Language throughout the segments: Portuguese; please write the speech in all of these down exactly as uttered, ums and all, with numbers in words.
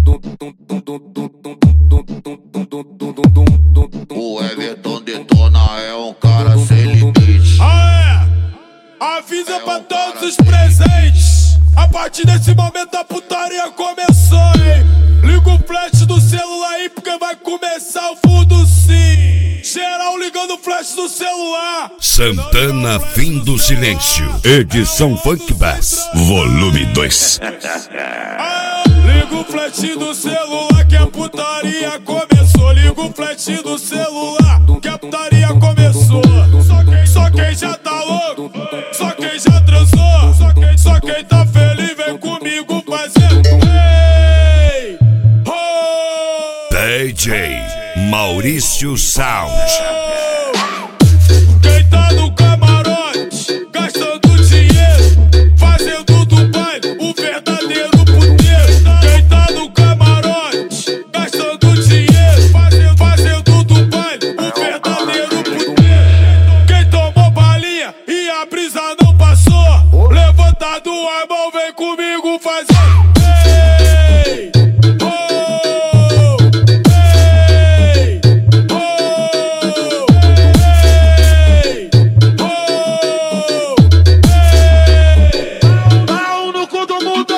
O Everton Detona é um cara sem limite. Ah, é! Avisa é pra todos os presentes. A partir desse momento a putaria começou, hein? Liga o flash do celular aí porque vai começar o fundo sim. Geral ligando o flash do celular. Santana, Fim do Silêncio. Edição Funk Bass, volume dois. Ah, liga o flash do celular que a putaria começou. Liga o flash do celular que a putaria começou. Só quem, só quem já tá louco, só quem já transou, só quem, só quem tá feliz vem comigo fazer. Hey, oh, D J Maurício Sound. Quem tá no camarote gastando dinheiro, fazendo do baile o verdadeiro puteiro. Quem tá no camarote gastando dinheiro, fazendo, fazendo do baile o verdadeiro puteiro. Quem tomou balinha e a brisa não passou, levantado a mão, vem comigo fazer. Hey, oh, hey, oh, hey, oh, hey. Pau no cu do mundo.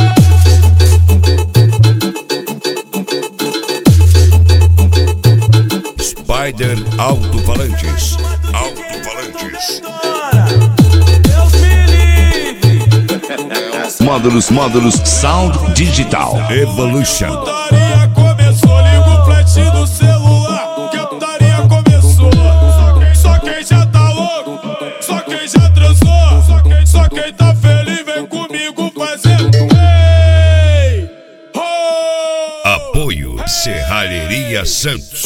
Spider Alto-Falantes. Alto-Falantes. Deus me livre. Módulos, módulos, Sound Digital Evolution. Putaria começou, liga o flash do celular que a putaria começou. Só quem, só quem já tá louco, só quem já transou, só quem, só quem tá feliz vem comigo fazer. Hey, oh, Apoio Serralheria Santos.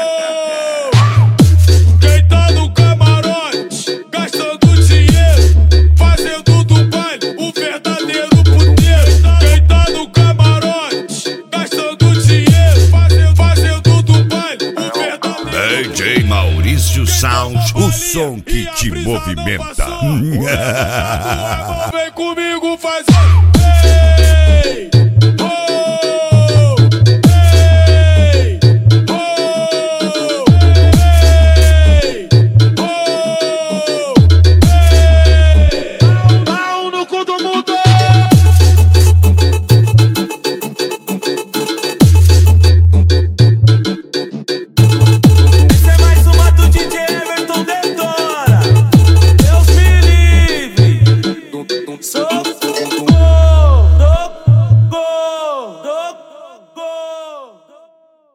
quem tá no camarote gastando dinheiro, fazendo do baile o verdadeiro puteiro. Quem tá no camarote gastando dinheiro, fazendo, fazendo do baile o verdadeiro. D J Maurício Sound, o som que te movimenta. Vem comigo fazer.